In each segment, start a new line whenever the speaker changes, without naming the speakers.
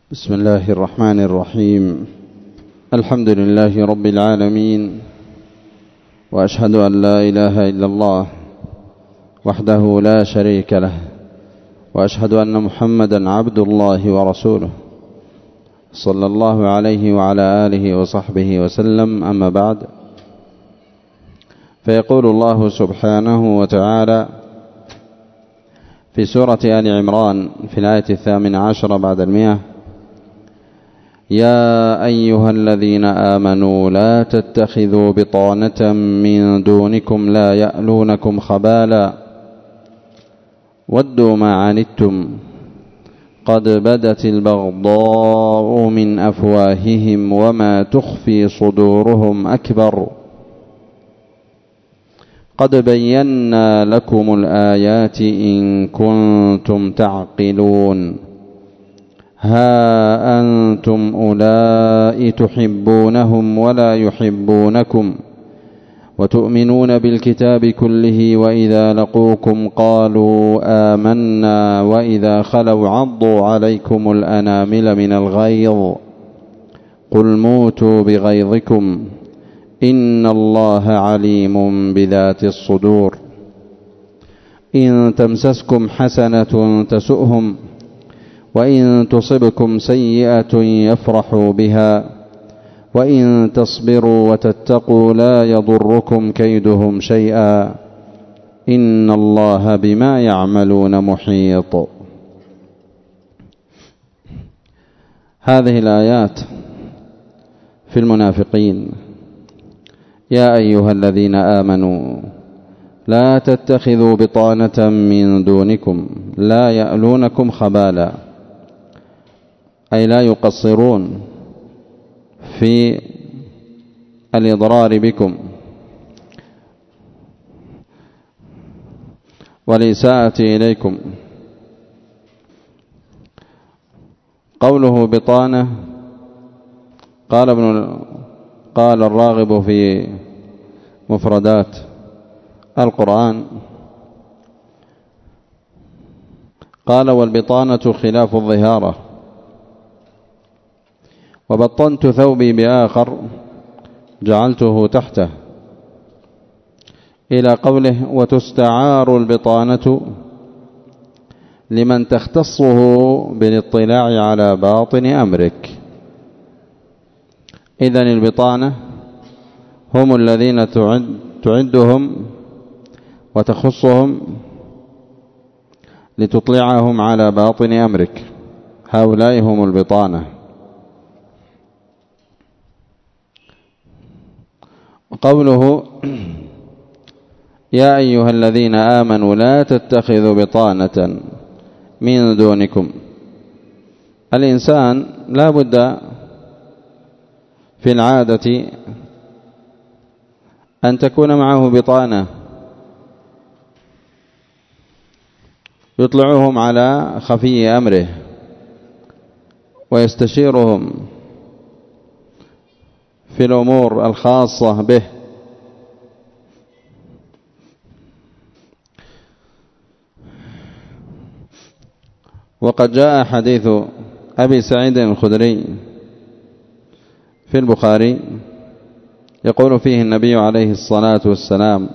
بسم الله الرحمن الرحيم. الحمد لله رب العالمين، وأشهد أن لا إله إلا الله وحده لا شريك له، وأشهد أن محمدا عبد الله ورسوله صلى الله عليه وعلى آله وصحبه وسلم. أما بعد، فيقول الله سبحانه وتعالى في سورة آل عمران في الآية 18 بعد 100: يا أيها الذين آمنوا لا تتخذوا بطانة من دونكم لا يألونكم خبالا ودوا ما عنتم قد بدت البغضاء من أفواههم وما تخفي صدورهم أكبر قد بينا لكم الآيات إن كنتم تعقلون ها أنتم أولئك تحبونهم ولا يحبونكم وتؤمنون بالكتاب كله وإذا لقوكم قالوا آمنا وإذا خلوا عضوا عليكم الأنامل من الغيظ قل موتوا بغيظكم إن الله عليم بذات الصدور إن تمسسكم حسنة تسؤهم وإن تصبكم سيئة يفرحوا بها وإن تصبروا وتتقوا لا يضركم كيدهم شيئا إن الله بما يعملون محيط. هذه الآيات في المنافقين: يا أيها الذين آمنوا لا تتخذوا بطانة من دونكم لا يألونكم خبالا، أي لا يقصرون في الإضرار بكم والإساءة إليكم. قوله بطانة قال الراغب في مفردات القرآن قال: والبطانة خلاف الظهارة. وبطنت ثوبي بآخر جعلته تحته، إلى قوله: وتستعار البطانة لمن تختصه بالاطلاع على باطن أمرك. إذن البطانة هم الذين تعدهم وتخصهم لتطلعهم على باطن أمرك، هؤلاء هم البطانة. قوله: يا أيها الذين آمنوا لا تتخذوا بطانة من دونكم. الإنسان لا بد في العادة أن تكون معه بطانة يطلعهم على خفي أمره ويستشيرهم في الأمور الخاصة به. وقد جاء حديث أبي سعيد الخدري في البخاري يقول فيه النبي عليه الصلاة والسلام: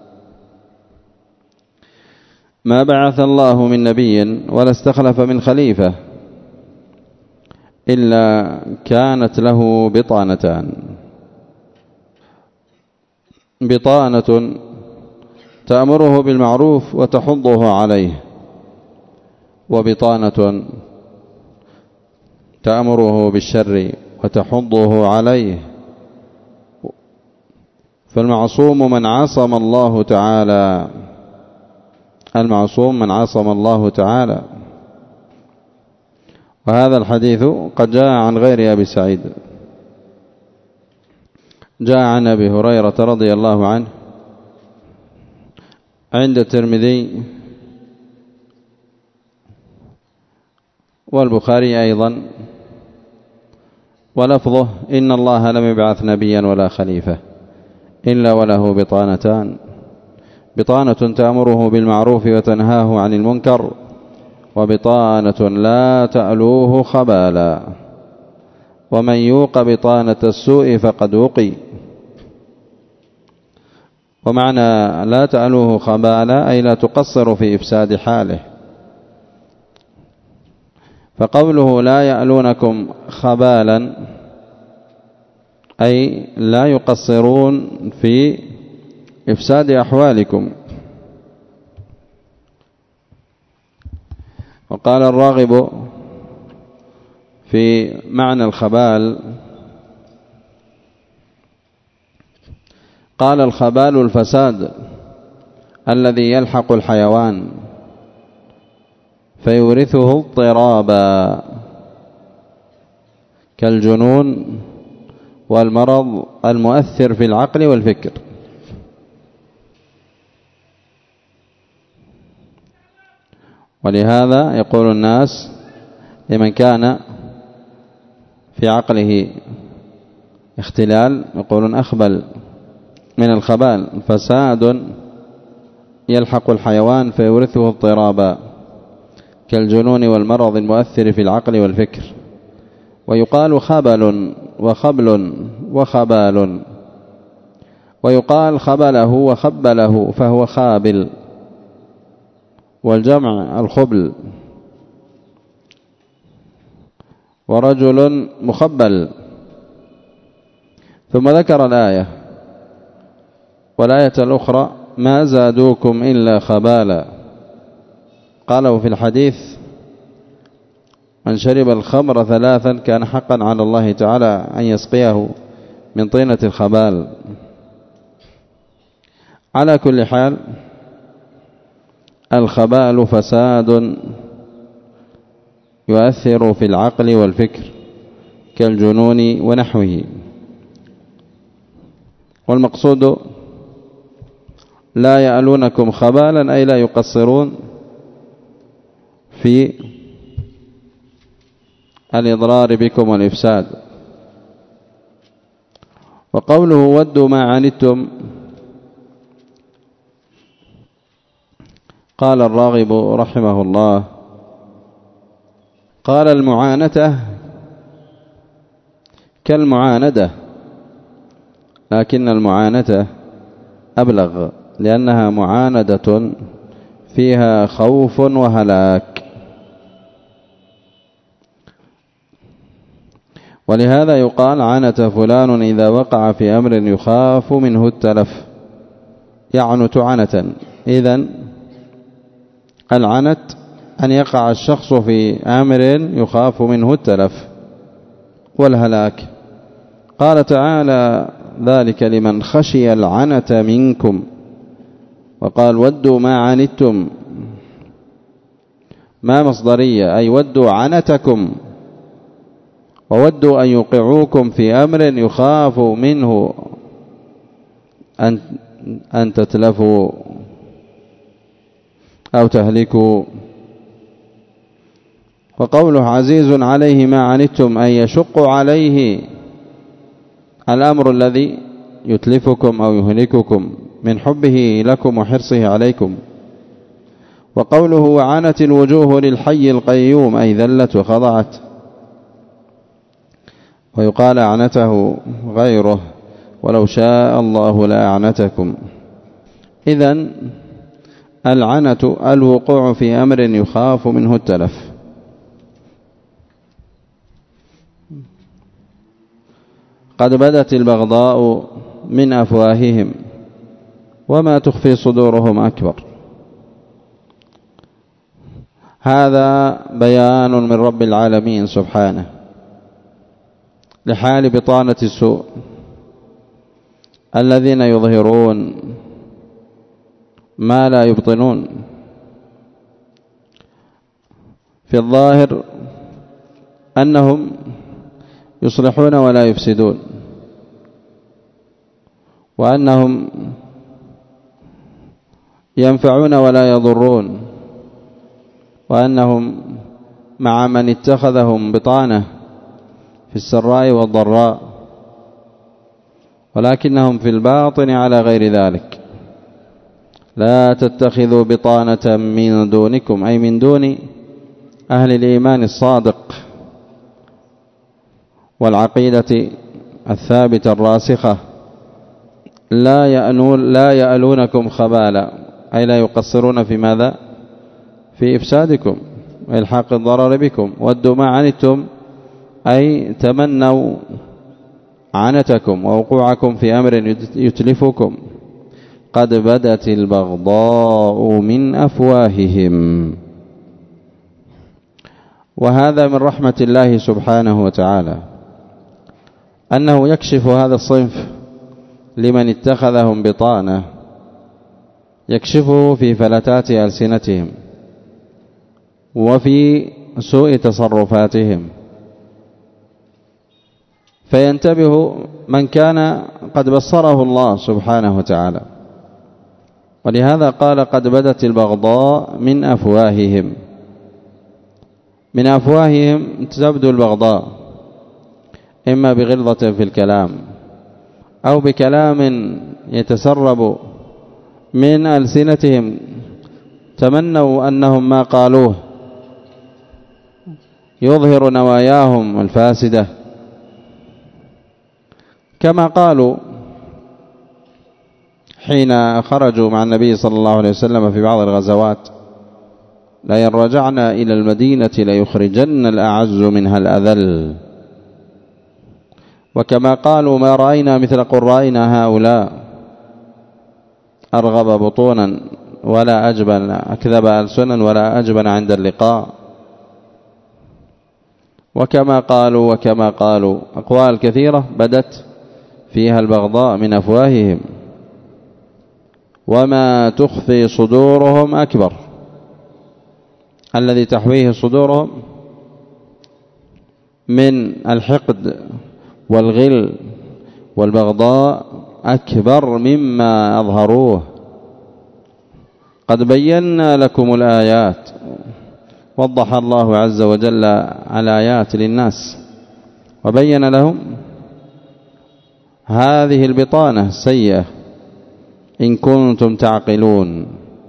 ما بعث الله من نبي ولا استخلف من خليفة إلا كانت له بطانتان: بطانة تأمره بالمعروف وتحضه عليه، وبطانة تأمره بالشر وتحضه عليه. فالمعصوم من عصم الله تعالى، المعصوم من عصم الله تعالى. وهذا الحديث قد جاء عن غير أبي سعيد، جاء عن أبي هريرة رضي الله عنه عند الترمذي والبخاري أيضا، ولفظه: إن الله لم يبعث نبيا ولا خليفة إلا وله بطانتان: بطانة تأمره بالمعروف وتنهاه عن المنكر، وبطانة لا تألوه خبالا، ومن يوق بطانة السوء فقد وقي. ومعنى لا تألوه خبالا أي لا تقصر في إفساد حاله. فقوله لا يألونكم خبالا أي لا يقصرون في إفساد أحوالكم. وقال الراغب في معنى الخبال قال الخبال الفساد الذي يلحق الحيوان فيورثه اضطرابا كالجنون والمرض المؤثر في العقل والفكر. ولهذا يقول الناس لمن كان في عقله اختلال يقولون أخبل من الخبال، فساد يلحق الحيوان فيورثه اضطرابا كالجنون والمرض المؤثر في العقل والفكر. ويقال خبل وخبل وخبال، ويقال خبله وخبله فهو خابل، والجمع الخبل. ورجل مخبل. ثم ذكر الآية والآية الأخرى ما زادوكم إلا خبالا. قالوا في الحديث من شرب الخمر ثلاثا كان حقا على الله تعالى أن يسقيه من طينة الخبال. على كل حال الخبال فساد يؤثر في العقل والفكر كالجنون ونحوه. والمقصود لا يألونكم خبالا أي لا يقصرون في الإضرار بكم والإفساد. وقوله ودوا ما عنتم قال الراغب رحمه الله قال المعانة كالمعاندة، لكن المعانة أبلغ لأنها معاندة فيها خوف وهلاك. ولهذا يقال عنت فلان إذا وقع في أمر يخاف منه التلف، يعنت عنة. إذن العنت أن يقع الشخص في أمر يخاف منه التلف والهلاك. قال تعالى ذلك لمن خشي العنة منكم، وقال ودوا ما عنتم ما مصدرية أي ودوا عنتكم، وودوا أن يوقعوكم في أمر يخاف منه أن تتلفوا أو تهلكوا. وقوله عزيز عليه ما عنتم أي يشق عليه الأمر الذي يتلفكم أو يهلككم من حبه لكم وحرصه عليكم. وقوله وعنت الوجوه للحي القيوم أي ذلت وخضعت. ويقال أعنته غيره ولو شاء الله لأعنتكم. إذن العنة الوقوع في أمر يخاف منه التلف. قد بدت البغضاء من أفواههم وما تخفي صدورهم أكبر. هذا بيان من رب العالمين سبحانه لحال بطانة السوء الذين يظهرون ما لا يبطنون. في الظاهر أنهم يصلحون ولا يفسدون، وأنهم ينفعون ولا يضرون، وأنهم مع من اتخذهم بطانة في السراء والضراء، ولكنهم في الباطن على غير ذلك. لا تتخذوا بطانة من دونكم أي من دون أهل الإيمان الصادق والعقيدة الثابتة الراسخة لا يألونكم خبالا، أي لا يقصرون في ماذا؟ في إفسادكم وإلحاق الضرر بكم. ودوا ما عنتم، أي تمنوا عنتكم ووقوعكم في أمر يتلفكم. قد بدت البغضاء من أفواههم. وهذا من رحمة الله سبحانه وتعالى أنه يكشف هذا الصنف لمن اتخذهم بطانة، يكشفه في فلتات ألسنتهم وفي سوء تصرفاتهم، فينتبه من كان قد بصره الله سبحانه وتعالى. ولهذا قال قد بدت البغضاء من أفواههم. من أفواههم تبدو البغضاء إما بغلظة في الكلام أو بكلام يتسرب من ألسنتهم تمنوا أنهم ما قالوه، يظهر نواياهم الفاسدة، كما قالوا حين خرجوا مع النبي صلى الله عليه وسلم في بعض الغزوات: لئن رجعنا إلى المدينة ليخرجن الأعز منها الأذل. وكما قالوا: ما رأينا مثل قرائنا هؤلاء أرغب بطونا ولا أجبن أكذب ألسنا ولا أجبن عند اللقاء. وكما قالوا أقوال كثيرة بدت فيها البغضاء من أفواههم، وما تخفي صدورهم أكبر. الذي تحويه صدورهم من الحقد والغل والبغضاء أكبر مما أظهروه. قد بينا لكم الآيات، وضح الله عز وجل الآيات للناس وبين لهم هذه البطانة السيئة إن كنتم تعقلون.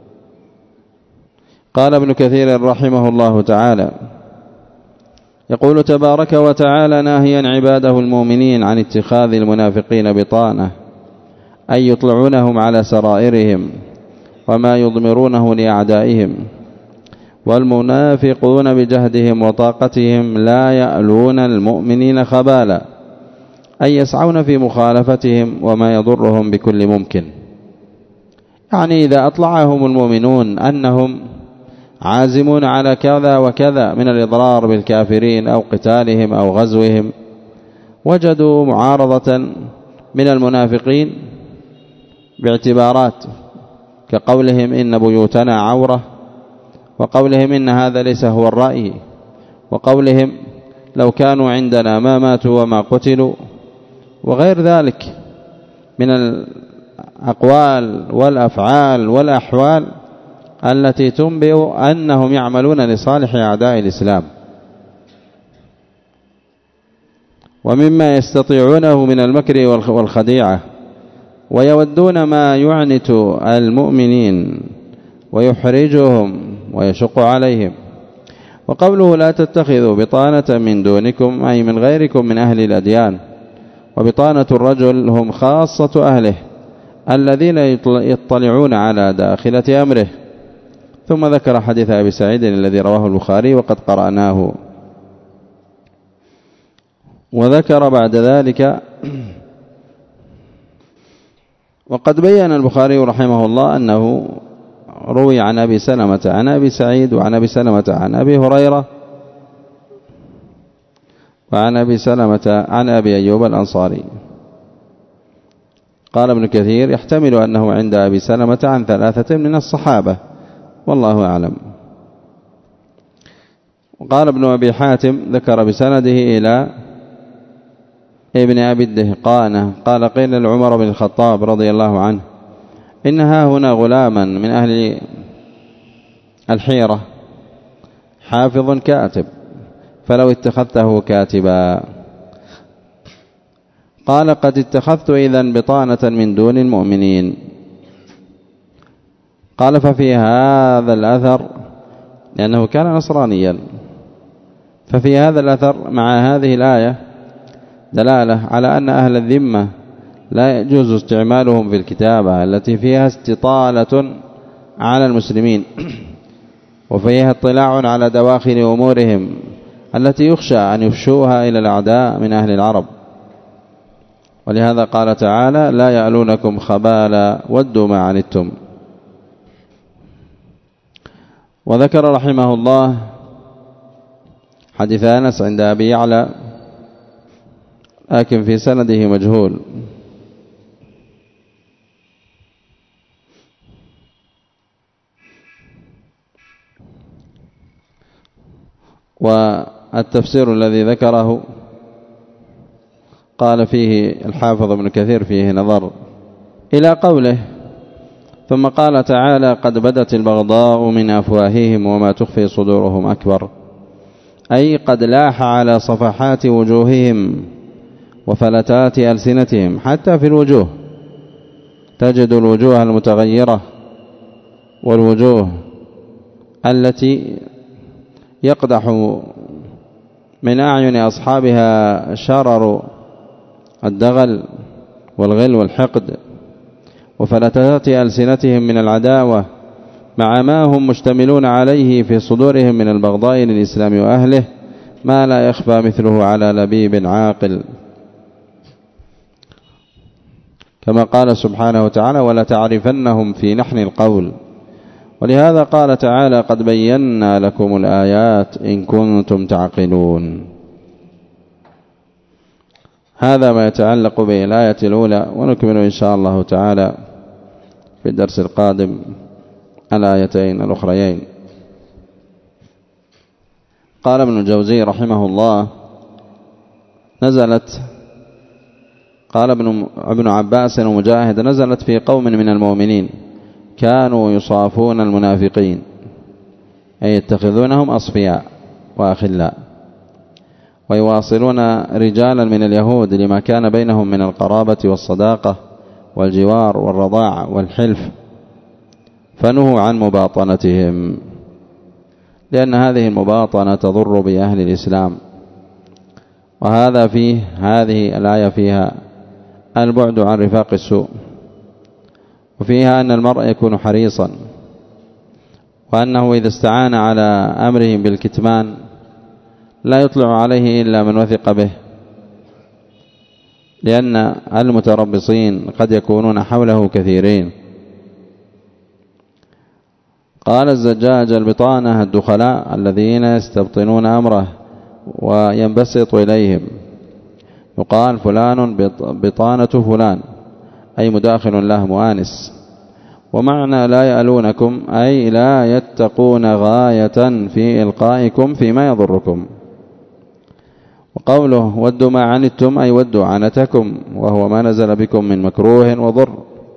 قال ابن كثير رحمه الله تعالى: يقول تبارك وتعالى ناهيا عباده المؤمنين عن اتخاذ المنافقين بطانة، أي يطلعونهم على سرائرهم وما يضمرونه لأعدائهم. والمنافقون بجهدهم وطاقتهم لا يألون المؤمنين خبالا، أي يسعون في مخالفتهم وما يضرهم بكل ممكن. يعني إذا أطلعهم المؤمنون أنهم عازمون على كذا وكذا من الإضرار بالكافرين أو قتالهم أو غزوهم، وجدوا معارضة من المنافقين باعتبارات كقولهم إن بيوتنا عورة، وقولهم إن هذا ليس هو الرأي، وقولهم لو كانوا عندنا ما ماتوا وما قتلوا، وغير ذلك من الأقوال والأفعال والأحوال التي تنبئ أنهم يعملون لصالح أعداء الإسلام. ومما يستطيعونه من المكر والخديعة، ويودون ما يعنت المؤمنين ويحرجهم ويشق عليهم. وقوله لا تتخذوا بطانة من دونكم، أي من غيركم من أهل الأديان. وبطانة الرجل هم خاصة أهله الذين يطلعون على داخلة أمره. ثم ذكر حديث أبي سعيد الذي رواه البخاري وقد قرأناه. وذكر بعد ذلك: وقد بيّن البخاري رحمه الله أنه روي عن أبي سلمة عن أبي سعيد وعن أبي سلمة عن أبي هريرة وعن أبي سلمة عن أبي أيوب الأنصاري. قال ابن كثير: يحتمل أنه عند أبي سلمة عن 3 من الصحابة، والله أعلم. وقال ابن أبي حاتم ذكر بسنده إلى ابن أبي الدهقانة قال: قيل لعمر بن الخطاب رضي الله عنه: إنها هنا غلاما من أهل الحيرة حافظ كاتب، فلو اتخذته كاتبا. قال: قد اتخذت إذن بطانة من دون المؤمنين. قال: ففي هذا الأثر، لأنه كان نصرانيا، ففي هذا الأثر مع هذه الآية دلالة على أن أهل الذمة لا يجوز استعمالهم في الكتابة التي فيها استطالة على المسلمين وفيها اطلاع على دواخل أمورهم التي يخشى أن يفشوها إلى الأعداء من أهل العرب. ولهذا قال تعالى: لا يألونكم خبالا ودوا ما عنتم. وذكر رحمه الله حديث أنس عند أبي يعلى لكن في سنده مجهول. والتفسير الذي ذكره قال فيه الحافظ ابن كثير فيه نظر إلى قوله: ثم قال تعالى: قد بدت البغضاء من أفواههم وما تخفي صدورهم أكبر، أي قد لاح على صفحات وجوههم وفلتات ألسنتهم. حتى في الوجوه تجد الوجوه المتغيرة والوجوه التي يقدح من أعين أصحابها شرر الدغل والغل والحقد، وفلتات ألسنتهم من العداوة مع ما هم مشتملون عليه في صدورهم من البغضاء للإسلام وأهله، ما لا يخفى مثله على لبيب عاقل، كما قال سبحانه وتعالى: ولتعرفنهم في لحن القول. ولهذا قال تعالى: قد بينا لكم الآيات إن كنتم تعقلون. هذا ما يتعلق بالآية الأولى، ونكمل إن شاء الله تعالى في الدرس القادم الآيتين الأخريين. قال ابن الجوزي رحمه الله: قال ابن عباس ومجاهد: نزلت في قوم من المؤمنين كانوا يصافون المنافقين، أي يتخذونهم أصفياء وأخلاء، ويواصلون رجالا من اليهود لما كان بينهم من القرابة والصداقة والجوار والرضاعة والحلف، فنهوا عن مباطنتهم، لأن هذه المباطنة تضر بأهل الإسلام. وهذا فيه هذه الآية فيها البعد عن رفاق السوء، وفيها أن المرء يكون حريصا، وأنه إذا استعان على أمرهم بالكتمان لا يطلع عليه إلا من وثق به، لأن المتربصين قد يكونون حوله كثيرين. قال الزجاج: البطانة الدخلاء الذين يستبطنون أمره وينبسط إليهم، يقال فلان بطانة فلان، أي مداخل له مؤانس. ومعنى لا يألونكم أي لا يتقون غاية في إلقائكم فيما يضركم. وقوله ودوا ما عنتم أي ودوا عنتكم، وهو ما نزل بكم من مكروه وضر.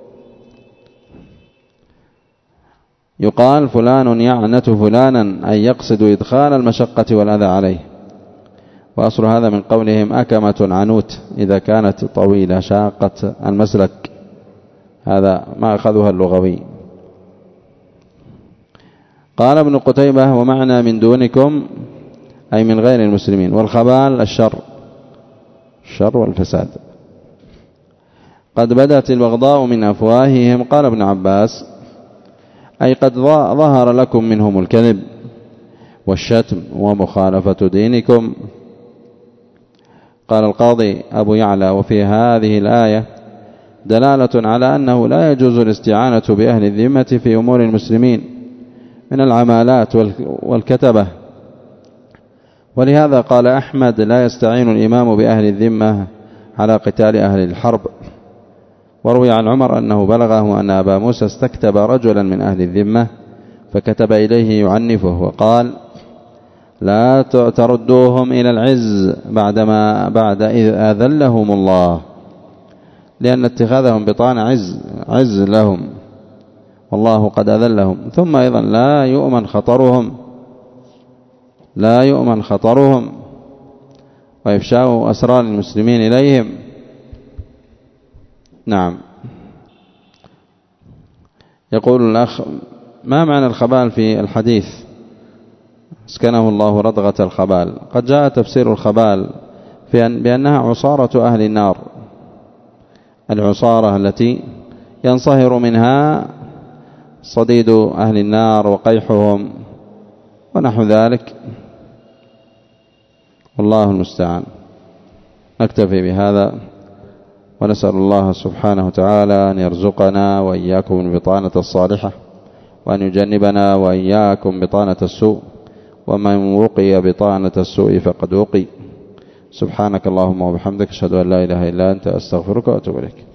يقال فلان يعنت فلانا أي يقصد إدخال المشقة والأذى عليه. وأصل هذا من قولهم أكمة عنوت إذا كانت طويلة شاقة المسلك، هذا ما أخذها اللغوي. قال ابن قتيبة: ومعنى من دونكم أي من غير المسلمين، والخبال الشر والفساد. قد بدت البغضاء من أفواههم، قال ابن عباس: أي قد ظهر لكم منهم الكذب والشتم ومخالفة دينكم. قال القاضي أبو يعلى: وفي هذه الآية دلالة على أنه لا يجوز الاستعانة بأهل الذمة في أمور المسلمين من العمالات والكتبة. ولهذا قال أحمد: لا يستعين الإمام بأهل الذمة على قتال أهل الحرب. وروي عن عمر أنه بلغه أن أبا موسى استكتب رجلا من أهل الذمة فكتب إليه يعنفه وقال: لا تردوهم إلى العز بعد إذ أذلهم الله، لأن اتخاذهم بطانة عز لهم، والله قد أذلهم. ثم أيضا لا يؤمن خطرهم وإفشاء أسرار المسلمين إليهم. نعم. يقول الأخ: ما معنى الخبال في الحديث؟ اسكنه الله ردغة الخبال. قد جاء تفسير الخبال بأنها عصارة أهل النار، العصارة التي ينصهر منها صديد أهل النار وقيحهم ونحو ذلك، والله المستعان. نكتفي بهذا، ونسأل الله سبحانه وتعالى أن يرزقنا وإياكم البطانة الصالحة، وأن يجنبنا وإياكم بطانة السوء، ومن وقي بطانة السوء فقد وقي. سبحانك اللهم وبحمدك، أشهد أن لا إله إلا أنت، أستغفرك وأتوب إليك.